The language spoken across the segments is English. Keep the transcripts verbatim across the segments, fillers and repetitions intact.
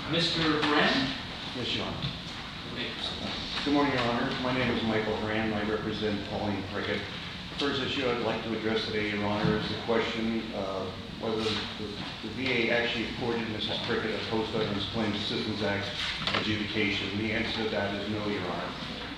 Mister Horan? Yes, Your Honor. You may proceed. Good morning, Your Honor. My name is Michael Horan. I represent Pauline Prickett. First issue I'd like to address today, Your Honor, is the question uh, whether the, the V A actually afforded Missus Prickett a Post-Veterans Claims Assistance Act adjudication. The answer to that is no, Your Honor.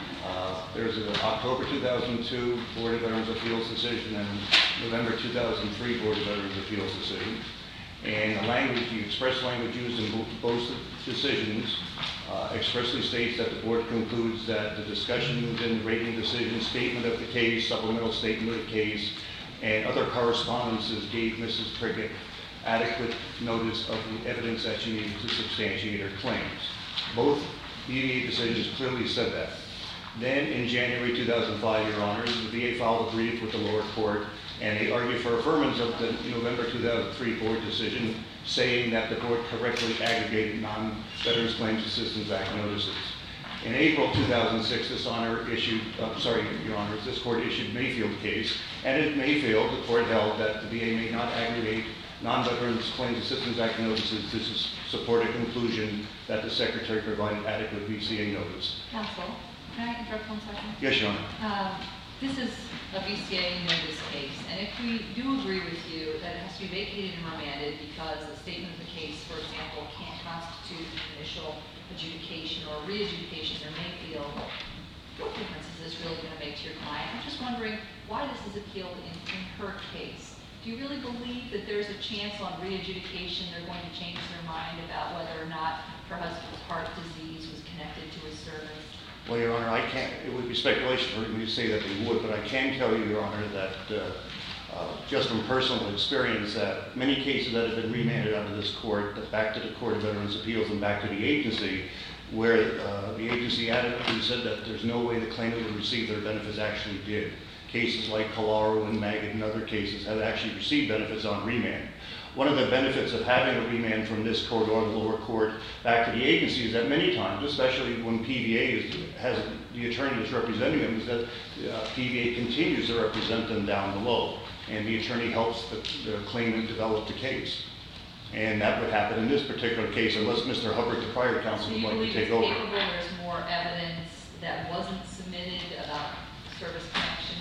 Uh, there's an October two thousand two Board of Veterans Appeals decision and November two thousand three Board of Veterans Appeals decision. And the language, the express language used in both decisions uh, expressly states that the board concludes that the discussions in the rating decision, statement of the case, supplemental statement of the case, and other correspondences gave Missus Prickett adequate notice of the evidence that she needed to substantiate her claims. Both V A decisions clearly said that. Then in January two thousand five, Your Honors, the V A filed a brief with the lower court, and they argued for affirmance of the November two thousand three board decision, saying that the board correctly aggregated non-Veterans Claims Assistance Act notices. In April two thousand six, this honor issued, uh, sorry, Your Honors, this court issued Mayfield case, and in Mayfield, the court held that the V A may not aggregate non-Veterans Claims Assistance Act notices to support a conclusion that the Secretary provided adequate V C A notice. Counsel, can I interrupt one second? Yes, Your Honor. Um, this is a V C A notice case, and if we do agree with you that it has to be vacated and remanded because the statement of the case, for example, can't constitute initial adjudication or re-adjudication or Mayfield, what difference is this really going to make to your client? I'm just wondering why this is appealed in, in her case. Do you really believe that there's a chance on re-adjudication they're going to change their mind about whether or not her husband's heart disease was connected to his service? Well, Your Honor, I can't, it would be speculation for me to say that they would, but I can tell you, Your Honor, that uh, uh, just from personal experience, that many cases that have been remanded out of this court, back to the Court of Veterans Appeals and back to the agency, where uh, the agency adequately said that there's no way the claimant would receive their benefits actually did. Cases like Calaro and Maggott and other cases have actually received benefits on remand. One of the benefits of having a remand from this court or the lower court back to the agency is that many times, especially when P V A is, has the attorney is representing them, is that uh, P V A continues to represent them down below, and the attorney helps the, the claimant develop the case. And that would happen in this particular case, unless Mister Hubbard, the prior counsel, would like to take over. So you believe it's capable, there's more evidence that wasn't submitted about service connection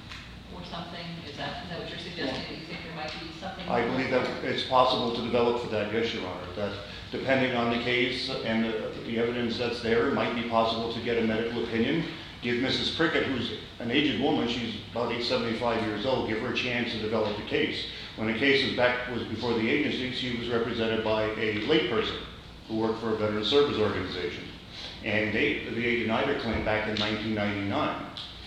or something? Is that, is that what you're suggesting? Yeah. Do you think there might be something? I believe that it's possible to develop for that, yes, Your Honor. That depending on the case and the, the evidence that's there, it might be possible to get a medical opinion. Give Missus Prickett, who's an aged woman, she's about seventy-five years old, give her a chance to develop the case. When the case was back was before the agency, she was represented by a layperson who worked for a veteran service organization. And they, the V A denied her claim back in nineteen ninety-nine.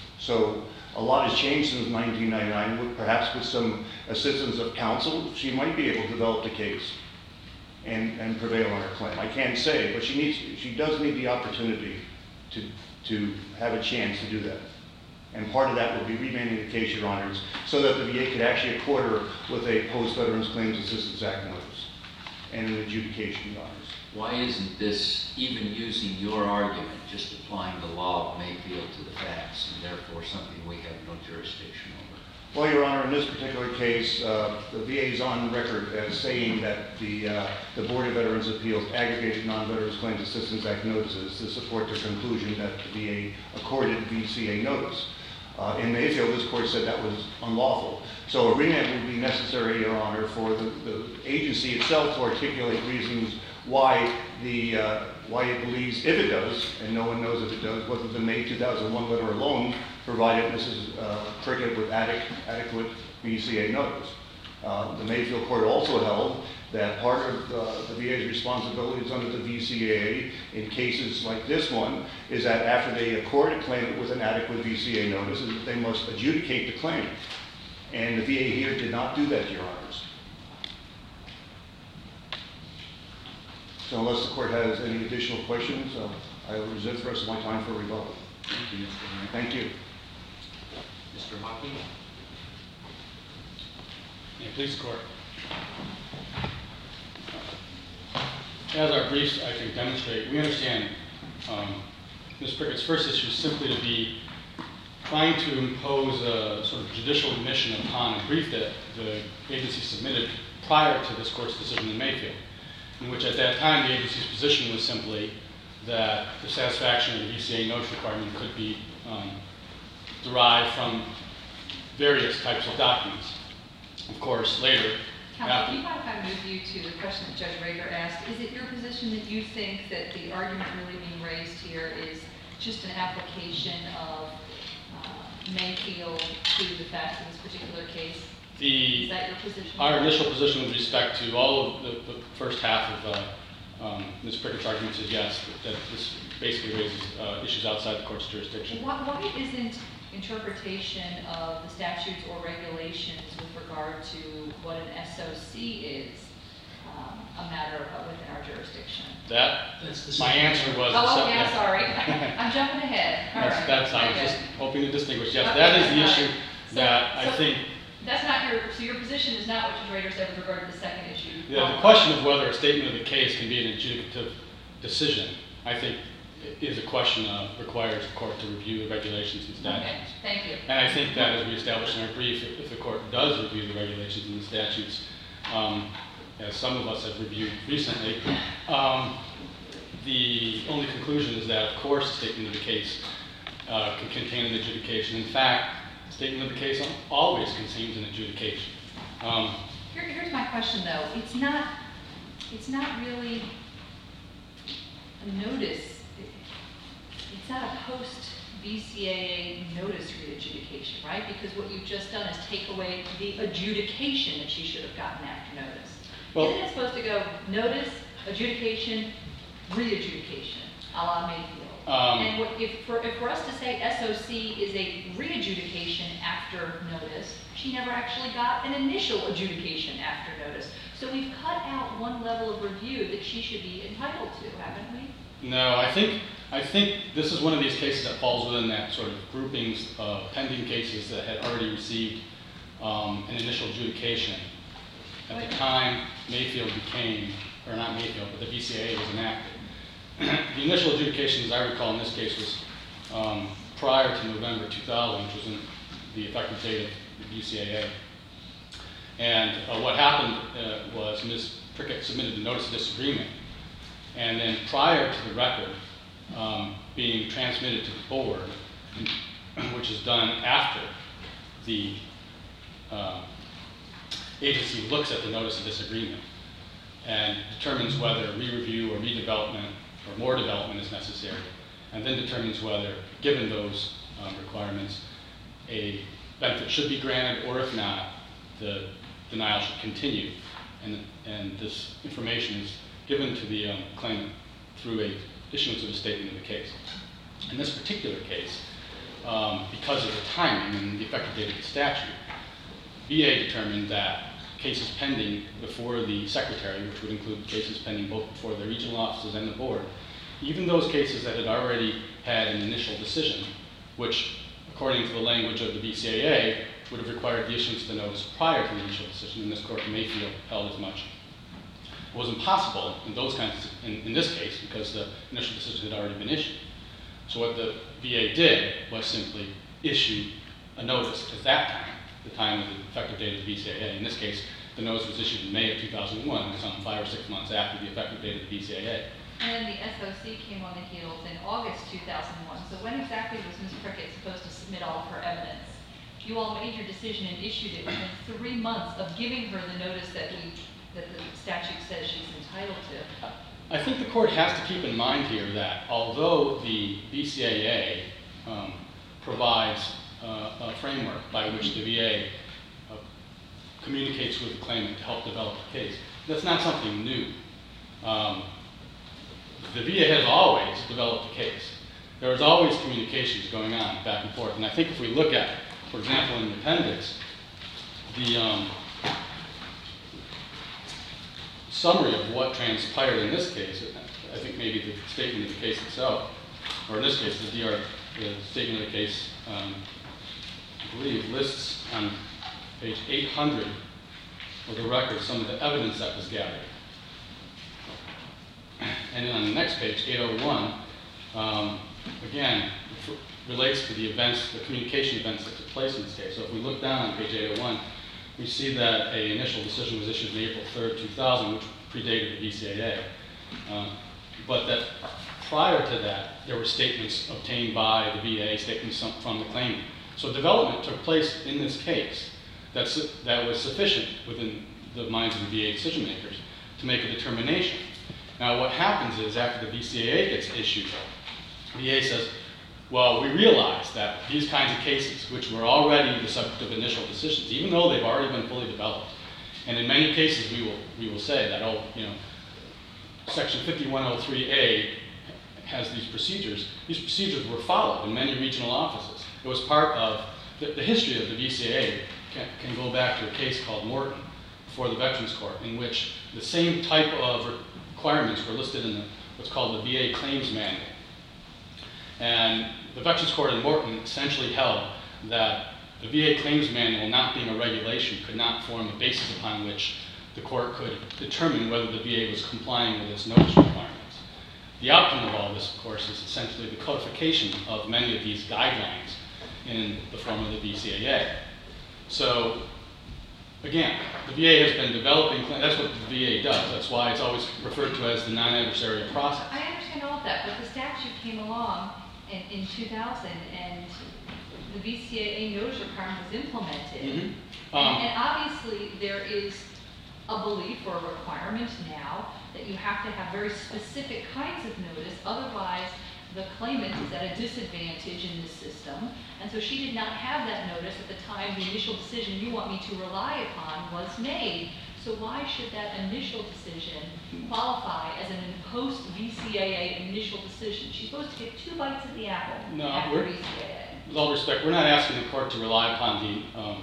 So a lot has changed since nineteen ninety-nine, with, perhaps with some assistance of counsel, she might be able to develop the case and, and prevail on her claim. I can't say, but she needs, she does need the opportunity to, to have a chance to do that. And part of that would be remanding the case, Your Honors, so that the V A could actually accord her with a Post-Veterans Claims Assistance Act notice and an adjudication, Your Honors. Why isn't this, even using your argument, just applying the law of Mayfield to the facts, and therefore something we have no jurisdiction over? Well, Your Honor, in this particular case, uh, the V A is on record as saying that the, uh, the Board of Veterans Appeals aggregated non-Veterans Claims Assistance Act notices to support their conclusion that the V A accorded V C A notice. Uh, in Mayfield, this court said that was unlawful. So a remand would be necessary, Your Honor, for the, the agency itself to articulate reasons why the uh, why it believes, if it does, and no one knows if it does, whether the May two thousand one letter alone provided Missus Uh, Prickett with adequate, adequate V C A notice. Uh, the Mayfield court also held that part of uh, the V A's responsibilities under the V C A in cases like this one is that after they accord a claimant with an adequate V C A notice, is that they must adjudicate the claim. And the V A here did not do that, Your Honors. So unless the court has any additional questions, uh, I will reserve the rest of my time for rebuttal. Thank you, Mister Horan. Thank you. Mister Hockey? Yeah, please, the court. As our briefs, I think, demonstrate, we understand um, Miz Prickett's first issue is simply to be trying to impose a sort of judicial admission upon a brief that the agency submitted prior to this court's decision in Mayfield. in which at that time the agency's position was simply that the satisfaction of the V C A notice requirement could be um, derived from various types of documents. Of course, later, Counsel, after, do you mind if I move you to the question that Judge Rager asked? Is it your position that you think that the argument really being raised here is just an application of uh, Mayfield to the facts of this particular case? the, Is that your position? our initial position with respect to all of the, the first half of uh, um, Miz Prickett's arguments is yes, that, that this basically raises uh, issues outside the court's jurisdiction. Why, why isn't interpretation of the statutes or regulations with regard to what an S O C is um, a matter of, within our jurisdiction? That, That's the my second answer was... Oh, the okay, I'm sec- sorry. I'm jumping ahead. All That's, right. that's, I was Okay. just hoping to distinguish. Yes, Okay, that is the that's issue fine. So- that I so think, That's not your, so your position is not what Judge Rader said with regard to the second issue? yeah, the question of whether a statement of the case can be an adjudicative decision, I think, i- is a question that requires the court to review the regulations and Okay, statutes. thank you. And I think that, as we established in our brief, if if the court does review the regulations and the statutes, um, as some of us have reviewed recently, um, the only conclusion is that, of course, a statement of the case uh, can contain an adjudication. In fact, a statement of the case always contains an adjudication. Um, Here, here's my question, though. It's not, it's not really a notice. It's not a post-V C A A notice re-adjudication, right? Because what you've just done is take away the adjudication that she should have gotten after notice. Well- Isn't it supposed to go notice, adjudication, re-adjudication, a la Mayfield? Um, And what, if, for, if for us to say S O C is a re-adjudication after notice, she never actually got an initial adjudication after notice. So we've cut out one level of review that she should be entitled to, haven't we? No, I think, I think this is one of these cases that falls within that sort of groupings of pending cases that had already received um, an initial adjudication. At the time Mayfield became, or not Mayfield, but the V C A A was enacted. The initial adjudication, as I recall in this case, was um, prior to November two thousand, which was in the effective date of the V C A A. And uh, what happened uh, was Miz Prickett submitted the notice of disagreement. And then prior to the record um, being transmitted to the board, which is done after the uh, agency looks at the notice of disagreement and determines whether re-review or redevelopment or more development is necessary, and then determines whether, given those um, requirements, a benefit should be granted, or if not, the denial should continue. And, and this information is given to the um, claimant through a issuance of a statement of the case. In this particular case, um, because of the timing and the effective date of the statute, V A determined that cases pending before the secretary, which would include cases pending both before the regional offices and the board, even those cases that had already had an initial decision, which, according to the language of the V C A A, would have required the issuance of the notice prior to the initial decision, and this court in Mayfield held as much, was impossible in those kinds of, in, in this case, because the initial decision had already been issued. So what the V A did was simply issue a notice at that time, the time of the effective date of the V C A A. In this case, the notice was issued in May of two thousand one, some five or six months after the effective date of the V C A A. And then the S O C came on the heels in August two thousand one. So when exactly was Miz Prickett supposed to submit all of her evidence? You all made your decision and issued it within three months of giving her the notice that we, that the statute says she's entitled to. I think the court has to keep in mind here that although the V C A A um, provides uh, a framework by which the V A uh, communicates with the claimant to help develop the case, that's not something new. Um, the V A has always developed a case. There is always communications going on back and forth. And I think if we look at, for example, in the appendix, the um, summary of what transpired in this case, I think maybe the statement of the case itself, or in this case, the D R, the statement of the case, um, I believe lists on page eight hundred of the record some of the evidence that was gathered. And then on the next page, eight oh one, um, again, relates to the events, the communication events that took place in this case. So if we look down on page eight oh one, we see that an initial decision was issued on April third, two thousand, which predated the V C A A. Um, but that prior to that, there were statements obtained by the V A, statements from the claimant. So development took place in this case that's, that was sufficient within the minds of the V A decision makers to make a determination. Now what happens is after the V C A A gets issued, V A says, well, we realize that these kinds of cases, which were already the subject of initial decisions, even though they've already been fully developed, and in many cases we will, we will say that, oh, you know, Section fifty-one oh three A has these procedures. These procedures were followed in many regional offices. It was part of the, the history of the V C A A can, can go back to a case called Morton before the Veterans Court, in which the same type of requirements were listed in the, what's called the V A Claims Manual. And the Veterans Court in Morton essentially held that the V A Claims Manual, not being a regulation, could not form a basis upon which the court could determine whether the V A was complying with its notice requirements. The outcome of all this, of course, is essentially the codification of many of these guidelines in the form of the V C A A. So, again, the V A has been developing, that's what the V A does. That's why it's always referred to as the non-adversarial process. I understand all of that, but the statute came along in, in two thousand, and the V C A A notice requirement was implemented. Mm-hmm. um, and, and obviously, there is a belief or a requirement now that you have to have very specific kinds of notice, otherwise the claimant is at a disadvantage in this system. And so she did not have that notice at the time the initial decision you want me to rely upon was made. So why should that initial decision qualify as an post-V C A A initial decision? She's supposed to get two bites at the apple No, after we're- V C A A. With all respect, we're not asking the court to rely upon the um,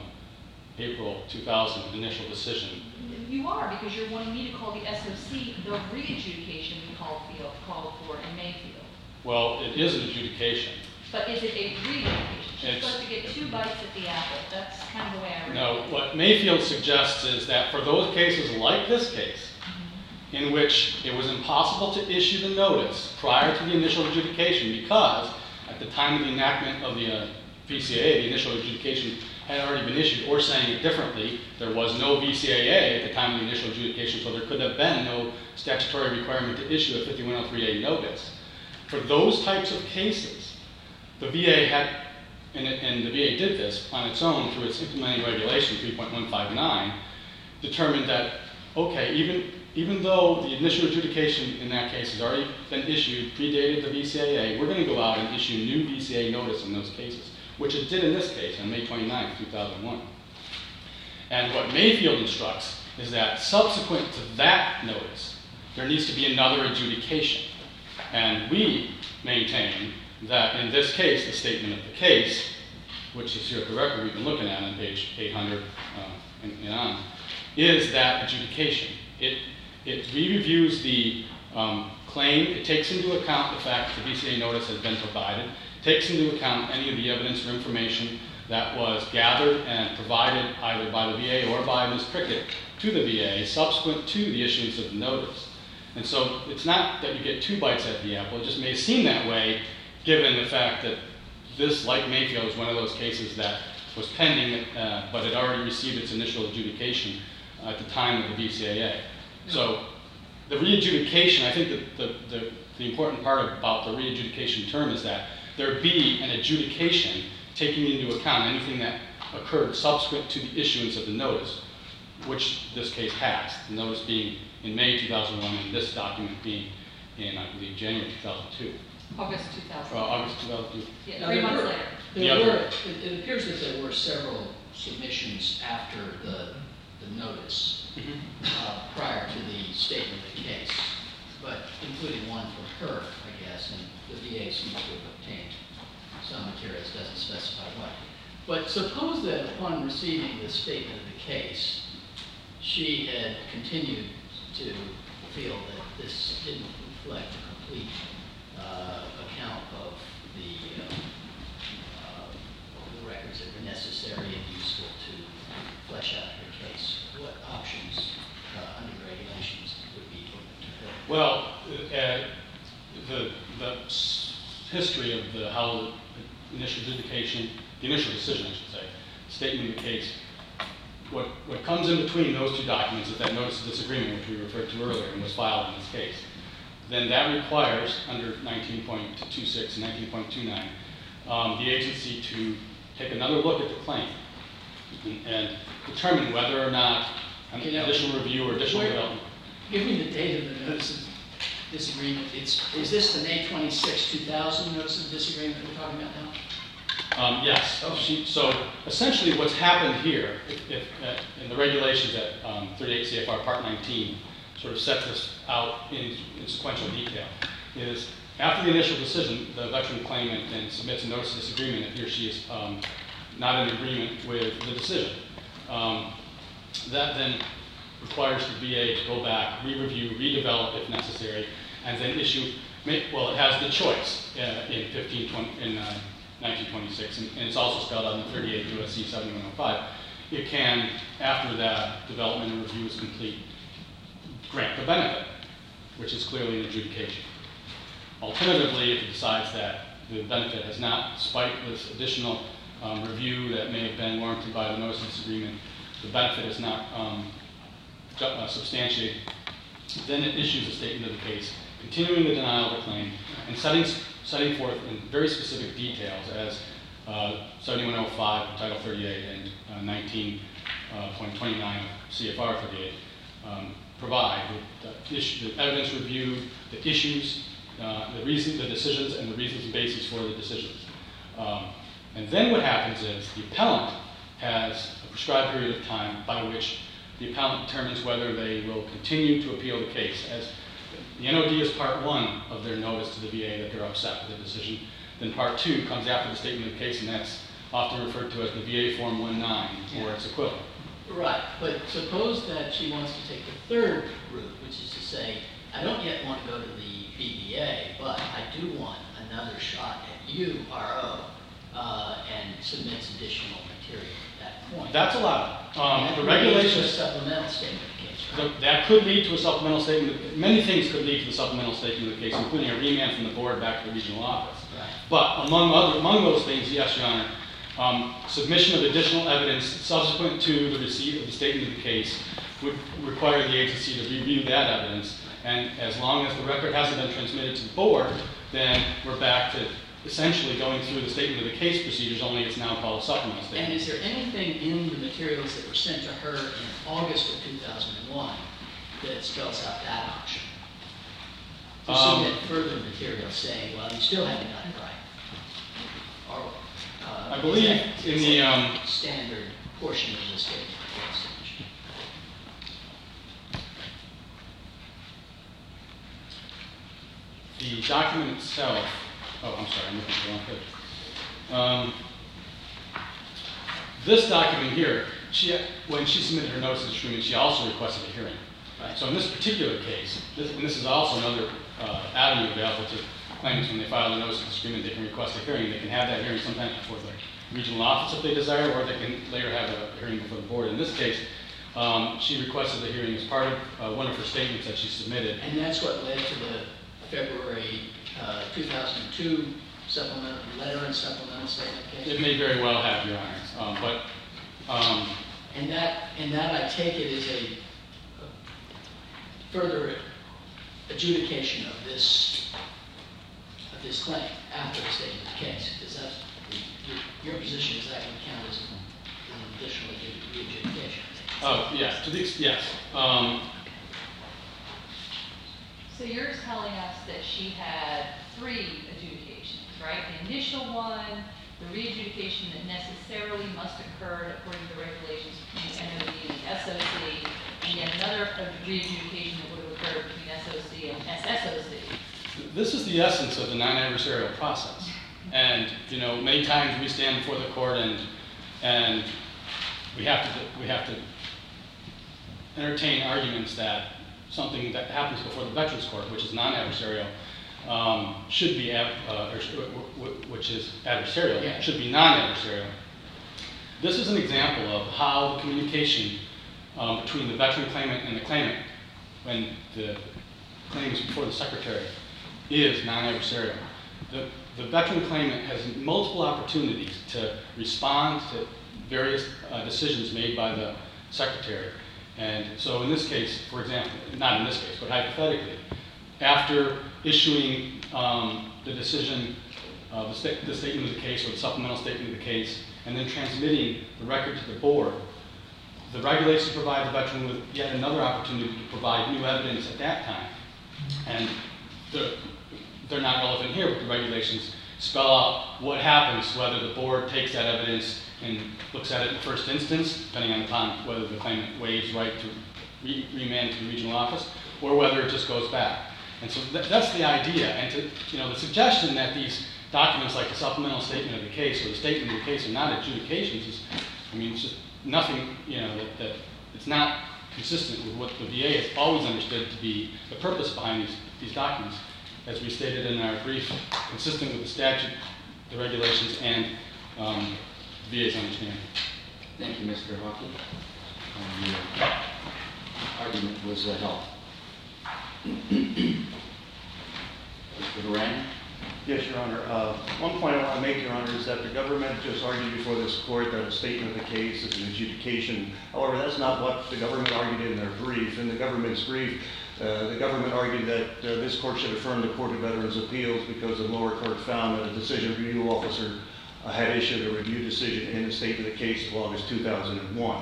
April two thousand initial decision. You are, because you're wanting me to call the S O C the re-adjudication we called, for- called for in Mayfield. Well, it is an adjudication. But is it a re-adjudication? She's It's- supposed to get two bites at the apple. That's kind of the way I read No, it. what Mayfield suggests is that for those cases like this case, in which it was impossible to issue the notice prior to the initial adjudication because at the time of the enactment of the uh, V C A A, the initial adjudication had already been issued, or saying it differently, there was no V C A A at the time of the initial adjudication, so there could have been no statutory requirement to issue a fifty-one oh three A notice. For those types of cases, the V A had, and, it, and the V A did this on its own through its implementing regulation three point one five nine, determined that, okay, even, even though the initial adjudication in that case has already been issued, predated the V C A A, we're going to go out and issue new V C A A notice in those cases, which it did in this case on May twenty-ninth, two thousand one. And what Mayfield instructs is that subsequent to that notice, there needs to be another adjudication. And we maintain that in this case, the statement of the case, which is here at the record we've been looking at on page eight hundred uh, and, and on, is that adjudication. It, it re-reviews the um, claim, it takes into account the fact that the V C A A notice has been provided, takes into account any of the evidence or information that was gathered and provided either by the V A or by Miz Prickett to the V A subsequent to the issuance of the notice. And so it's not that you get two bites at the apple, it just may seem that way given the fact that this, like Mayfield, is one of those cases that was pending, uh, but had already received its initial adjudication at the time of the V C A A. So the re-adjudication, I think that the, the, the important part about the re-adjudication term is that there be an adjudication taking into account anything that occurred subsequent to the issuance of the notice, which this case has. The notice being in May two thousand one and this document being in, I believe, January two thousand two. August two thousand. Uh, August two thousand two. Yeah, Now, three there months were- later. There Yeah. were, it, it appears that there were several submissions after the, the notice uh, prior to the statement of the case, but including one for her, I guess, and the V A seems to have obtained some materials, doesn't specify what. But suppose that upon receiving the statement of the case, she had continued to feel that this didn't reflect a complete uh, account of the, uh, uh, the records that were necessary and useful to flesh out her case. What options uh, under regulations would be open to her? Well, uh, the, the s- history of the, how the initial adjudication, the initial decision, I should say, statement of the case, what, what comes in between those two documents is that notice of disagreement, which we referred to earlier and was filed in this case. Then that requires, under nineteen point two six and nineteen point two nine, um, the agency to take another look at the claim and, and determine whether or not an You know, additional review or additional where- development. Give me the date of the notice of disagreement. It's, is this the May twenty-sixth, two thousand notice of disagreement we're talking about now? Um, yes. Okay. She, so essentially what's happened here, if, if, uh, in the regulations at um, thirty-eight C F R Part nineteen, sort of sets this out in, in sequential detail, is after the initial decision, the veteran claimant then submits a notice of disagreement if he or she is um, not in agreement with the decision. Um, that then requires the V A to go back, re-review, redevelop if necessary, and then issue, well, it has the choice uh, in fifteen twenty, in uh, nineteen twenty-six, and, and it's also spelled out in thirty-eight U S C seventy-one oh five. It can, after that development and review is complete, grant the benefit, which is clearly an adjudication. Alternatively, if it decides that the benefit has not, despite this additional um, review that may have been warranted by the notice of disagreement, the benefit is not um, ju- uh, substantiated, then it issues a statement of the case, continuing the denial of the claim, and setting, setting forth in very specific details as uh, seventy-one oh five, Title thirty-eight, and uh, nineteen point two nine C F R thirty-eight um, provide with the, issue, the evidence review, the issues, uh, the reason, the decisions, and the reasons and basis for the decisions. Um, and then what happens is the appellant has a prescribed period of time by which the appellant determines whether they will continue to appeal the case. As the N O D is part one of their notice to the V A that they're upset with the decision. Then part two comes after the statement of the case, and that's often referred to as the V A Form one nine or its equivalent. Right, but suppose that she wants to take the third route, which is to say, I don't yet want to go to the B B A, but I do want another shot at you, R O, uh, and submits additional material at that point. That's allowed. Um, That the leads to a regulations, supplemental statement of the case, right? the- that could lead to a supplemental statement. Many things could lead to the supplemental statement of the case, including a remand from the board back to the regional office. Right. But among other, among those things, yes, Your Honor, um, submission of additional evidence subsequent to the receipt of the statement of the case would require the agency to review that evidence. And as long as the record hasn't been transmitted to the board, then we're back to essentially going through the statement of the case procedures, only it's now called a supplemental And statement. is there anything in the materials that were sent to her in August of two thousand one that spells out that option? To Um, submit further material saying, well, you still haven't done it right. Or, uh, I believe is that- in is the, that um, standard portion of the statement of case submission? The document itself, oh, I'm sorry, I'm looking at the wrong page. Um, this document here, she, when she submitted her notice of disagreement, she also requested a hearing. Right. So in this particular case, this, and this is also another uh, avenue available to claimants when they file a notice of disagreement, they can request a hearing. They can have that hearing sometimes before the regional office if they desire, or they can later have a hearing before the board. In this case, um, she requested a hearing as part of uh, one of her statements that she submitted. And that's what led to the February uh, two thousand two supplemental, letter and supplemental statement of case? It may very well have, Your Honor, um, but um, And that, and that I take it is a a further adjudication of this, of this claim after the statement of the case. Does that, your, your position is that would count as an additional adjudication? oh yes, to the ex- yes. Um, So you're telling us that she had three adjudications, right? The initial one, the re-adjudication that necessarily must occur according to the regulations between N O D and S O C, and then another re-adjudication that would have occurred between S O C and S S O C. This is the essence of the non-adversarial process. And, you know, many times we stand before the court and, and we have to, we have to entertain arguments that something that happens before the Veterans Court, which is non-adversarial, um, should be, ab- uh, or, sh- w- w- which is adversarial, Yeah. should be non-adversarial. This is an example of how the communication um, between the veteran claimant and the claimant, when the claim is before the secretary, is non-adversarial. The, the veteran claimant has multiple opportunities to respond to various uh, decisions made by the secretary. And so in this case, for example, not in this case, but hypothetically, after issuing um, the decision, uh, the, sta the statement of the case or the supplemental statement of the case, and then transmitting the record to the board, the regulations provide the veteran with yet another opportunity to provide new evidence at that time. And the, they're not relevant here, but the regulations spell out what happens, whether the board takes that evidence and looks at it in the first instance, depending upon whether the claimant waives right to re remand to the regional office, or whether it just goes back. And so th that's the idea. And to, you know, the suggestion that these documents like the supplemental statement of the case or the statement of the case are not adjudications is, I mean, it's just nothing, you know, that, that it's not consistent with what the V A has always understood to be the purpose behind these, these documents, as we stated in our brief, consistent with the statute, the regulations, and um, the V A's understanding. Thank you, Mister Hockey. Um, your argument was uh, helpful. Mister Horan? Yes, Your Honor. Uh, one point I want to make, Your Honor, is that the government just argued before this court that a statement of the case is an adjudication. However, that's not what the government argued in their brief. In the government's brief, uh, the government argued that uh, this court should affirm the Court of Veterans' Appeals because the lower court found that a decision review officer uh, had issued a review decision in the statement of the case of August two thousand one.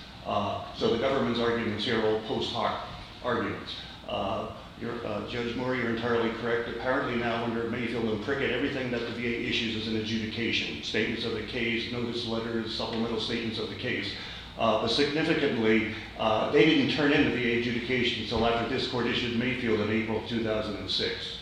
Uh, so the government's arguments here are all post hoc arguments. Uh, You're, uh, Judge Moore, you're entirely correct. Apparently now under Mayfield and Prickett, everything that the V A issues is an adjudication. Statements of the case, notice letters, supplemental statements of the case. Uh, but significantly, uh, they didn't turn in the V A adjudication until after this court issued Mayfield in April two thousand six.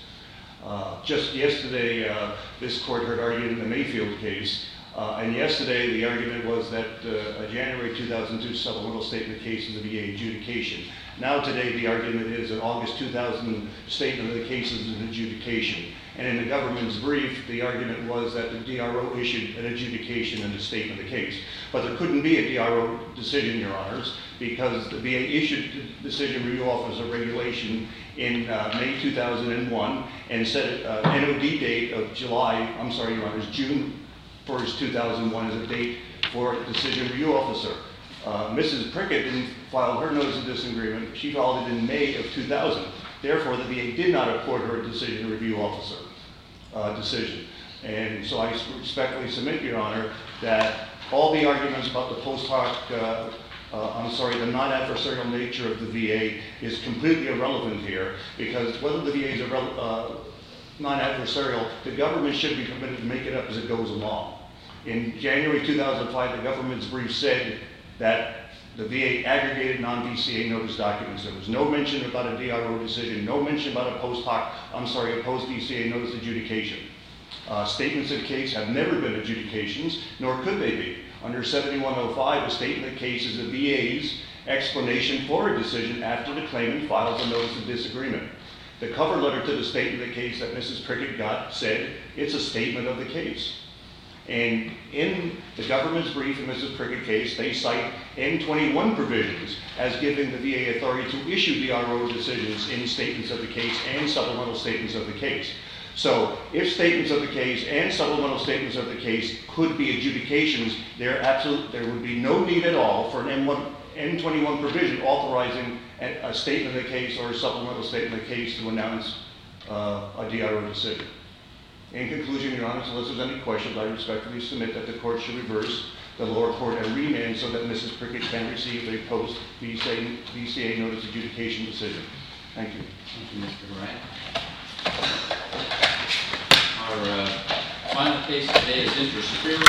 Uh, just yesterday, uh, this court heard argument in the Mayfield case. Uh, and yesterday, the argument was that uh, a January two thousand two supplemental statement case is a V A adjudication. Now today, the argument is an August two thousand statement of the case is an adjudication. And in the government's brief, the argument was that the D R O issued an adjudication in the statement of the case. But there couldn't be a D R O decision, Your Honors, because the V A issued the decision review officer regulation in uh, May two thousand one and set an uh, N O D date of July, I'm sorry, Your Honors, June first, two thousand one as a date for a decision review officer. Uh, Missus Prickett didn't file her notice of disagreement. She filed it in May of two thousand. Therefore, the V A did not accord her a decision review officer uh, decision. And so I respectfully submit, Your Honor, that all the arguments about the post hoc, uh, uh, I'm sorry, the non-adversarial nature of the V A is completely irrelevant here, because whether the V A is uh, non-adversarial, the government should be permitted to make it up as it goes along. In January two thousand five, the government's brief said that the V A aggregated non-V C A notice documents. There was no mention about a D R O decision, no mention about a post hoc, I'm sorry, a post-V C A notice adjudication. Uh, statements of the case have never been adjudications, nor could they be. Under seventy-one oh five, a statement of the case is the V A's explanation for a decision after the claimant files a notice of disagreement. The cover letter to the statement of the case that Missus Prickett got said it's a statement of the case. And in the government's brief in Missus Prickett's case, they cite N twenty-one provisions as giving the V A authority to issue D R O decisions in statements of the case and supplemental statements of the case. So if statements of the case and supplemental statements of the case could be adjudications, there, absolute, there would be no need at all for an N twenty-one provision authorizing a, a statement of the case or a supplemental statement of the case to announce uh, a D R O decision. In conclusion, Your Honor, unless there's any questions, I respectfully submit that the court should reverse the lower court and remand so that Missus Prickett can receive a post-V C A notice adjudication decision. Thank you. Thank you, Mister Moran. Our uh, final case today is Inter Superior.